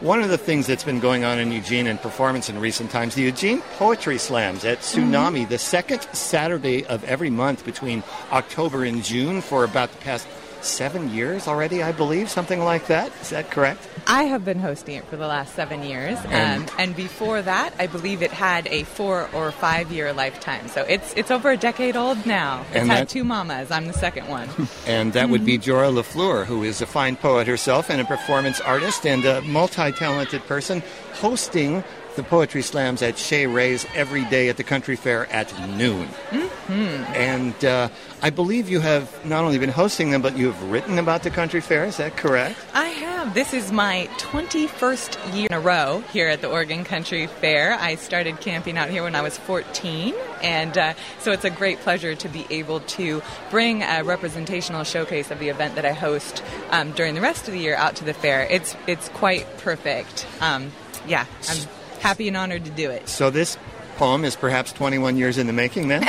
One of the things that's been going on in Eugene in performance in recent times, the Eugene Poetry Slams at Tsunami, the second Saturday of every month between October and June for about the past 7 years already, I believe, something like that. Is that correct? I have been hosting it for the last 7 years, and before that, I believe it had a 4 or 5 year lifetime. So it's over a decade old now. It's had 2 mamas. I'm the second one. And that would be Jorah LaFleur, who is a fine poet herself and a performance artist and a multi-talented person, hosting the Poetry Slams at Shea Ray's every day at the Country Fair at noon. And I believe you have not only been hosting them, but you have written about the Country Fair. Is that correct? I have. This is my 21st year in a row here at the Oregon Country Fair. I started camping out here when I was 14, and so it's a great pleasure to be able to bring a representational showcase of the event that I host during the rest of the year out to the fair. It's quite perfect. I'm happy and honored to do it. So this poem is perhaps 21 years in the making, then?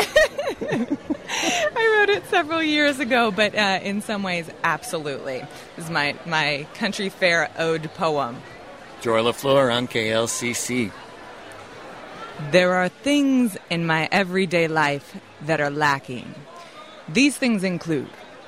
I wrote it several years ago, but in some ways, absolutely. This is my country fair ode poem. Jorah LaFleur on KLCC. There are things in my everyday life that are lacking. These things include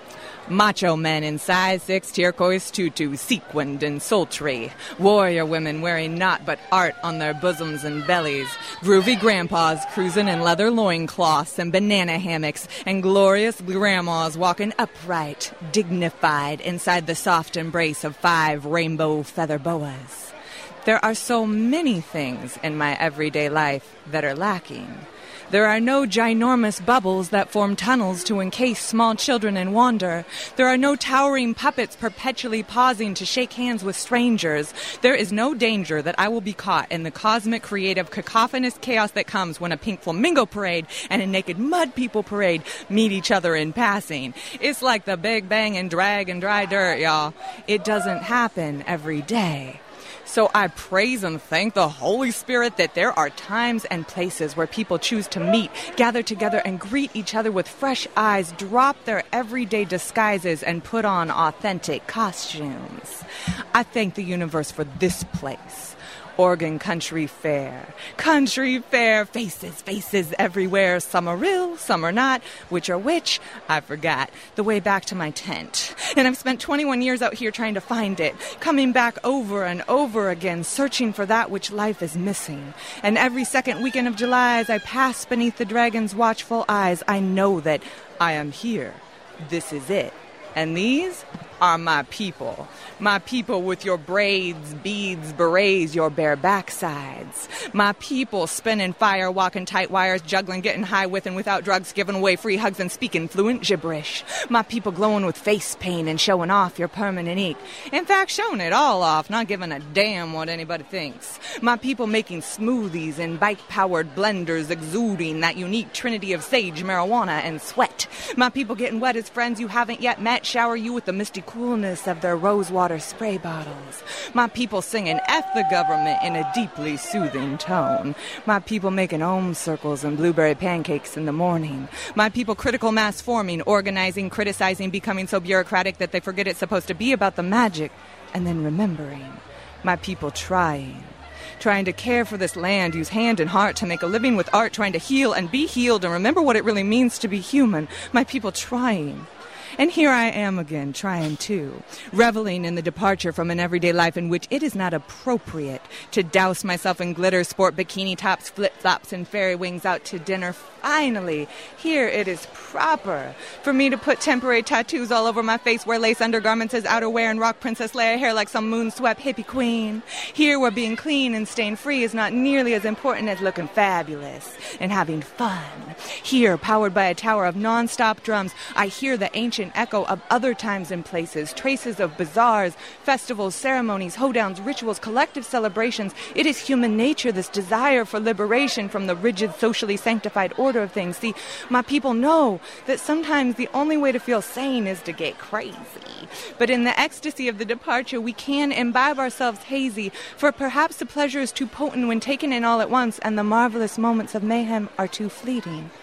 macho men in size 6 turquoise tutus, sequined and sultry. Warrior women wearing naught but art on their bosoms and bellies. Groovy grandpas cruising in leather loincloths and banana hammocks. And glorious grandmas walking upright, dignified, inside the soft embrace of 5 rainbow feather boas. There are so many things in my everyday life that are lacking. There are no ginormous bubbles that form tunnels to encase small children in wonder. There are no towering puppets perpetually pausing to shake hands with strangers. There is no danger that I will be caught in the cosmic, creative, cacophonous chaos that comes when a pink flamingo parade and a naked mud people parade meet each other in passing. It's like the Big Bang and drag and dry dirt, y'all. It doesn't happen every day. So I praise and thank the Holy Spirit that there are times and places where people choose to meet, gather together, and greet each other with fresh eyes, drop their everyday disguises, and put on authentic costumes. I thank the universe for this place. Oregon Country Fair. Country Fair, faces everywhere. Some are real, some are not. Which are which? I forgot. The way back to my tent. And I've spent 21 years out here trying to find it, coming back over and over again, searching for that which life is missing. And every second weekend of July, as I pass beneath the dragon's watchful eyes, I know that I am here. This is it. And these are my people. My people with your braids, beads, berets, your bare backsides. My people spinning fire, walking tight wires, juggling, getting high with and without drugs, giving away free hugs and speaking fluent gibberish. My people glowing with face paint and showing off your permanent ink. In fact, showing it all off, not giving a damn what anybody thinks. My people making smoothies in bike-powered blenders, exuding that unique trinity of sage, marijuana, and sweat. My people getting wet as friends you haven't yet met, shower you with the misty coolness of their rosewater spray bottles. My people singing F the government in a deeply soothing tone. My people making ohm circles and blueberry pancakes in the morning. My people critical mass forming, organizing, criticizing, becoming so bureaucratic that they forget it's supposed to be about the magic, and then remembering. My people trying to care for this land, use hand and heart to make a living with art, trying to heal and be healed and remember what it really means to be human. My people trying. And here I am again, trying too, reveling in the departure from an everyday life in which it is not appropriate to douse myself in glitter, sport bikini tops, flip-flops, and fairy wings out to dinner. Finally, here it is proper for me to put temporary tattoos all over my face, wear lace undergarments as outerwear, and rock Princess Leia hair like some moon-swept hippie queen. Here where being clean and stain-free is not nearly as important as looking fabulous and having fun. Here, powered by a tower of non-stop drums, I hear the ancient echo of other times and places, traces of bazaars, festivals, ceremonies, hoedowns, rituals, collective celebrations. It is human nature, this desire for liberation from the rigid, socially sanctified order of things. See, my people know that sometimes the only way to feel sane is to get crazy. But in the ecstasy of the departure, we can imbibe ourselves hazy, for perhaps the pleasure is too potent when taken in all at once, and the marvelous moments of mayhem are too fleeting.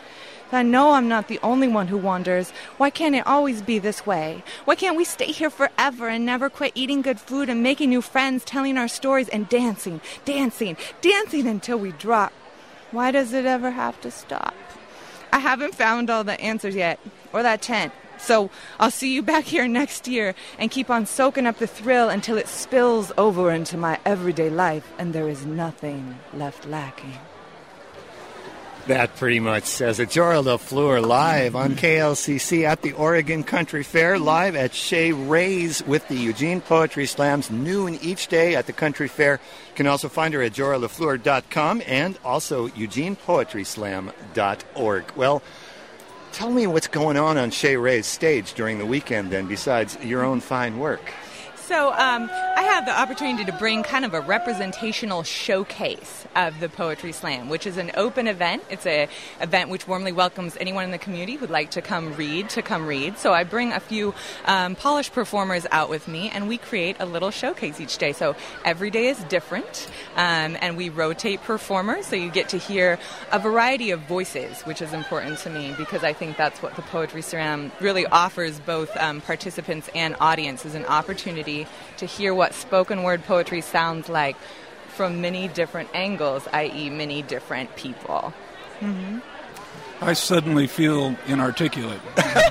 I know I'm not the only one who wonders, why can't it always be this way? Why can't we stay here forever and never quit eating good food and making new friends, telling our stories and dancing until we drop? Why does it ever have to stop? I haven't found all the answers yet, or that tent. So I'll see you back here next year and keep on soaking up the thrill until it spills over into my everyday life and there is nothing left lacking. That pretty much says it. Jorah LaFleur live on KLCC at the Oregon Country Fair, live at Shea Rays with the Eugene Poetry Slams, noon each day at the Country Fair. You can also find her at joralafleur.com and also eugenepoetryslam.org. Well, tell me what's going on Shea Rays stage during the weekend then, besides your own fine work. So I had the opportunity to bring kind of a representational showcase of the Poetry Slam, which is an open event. It's an event which warmly welcomes anyone in the community who'd like to come read. So I bring a few polished performers out with me, and we create a little showcase each day. So every day is different, and we rotate performers, so you get to hear a variety of voices, which is important to me because I think that's what the Poetry Slam really offers both participants and audience, is an opportunity to hear what spoken word poetry sounds like from many different angles, i.e. many different people. Mm-hmm. I suddenly feel inarticulate.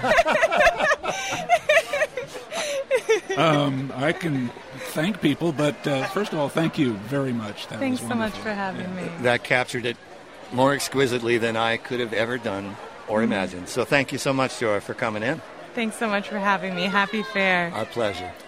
I can thank people, but first of all, thank you very much. Thanks so much for having me. That captured it more exquisitely than I could have ever done or imagined. So thank you so much, Jorah, for coming in. Thanks so much for having me. Happy fair. Our pleasure.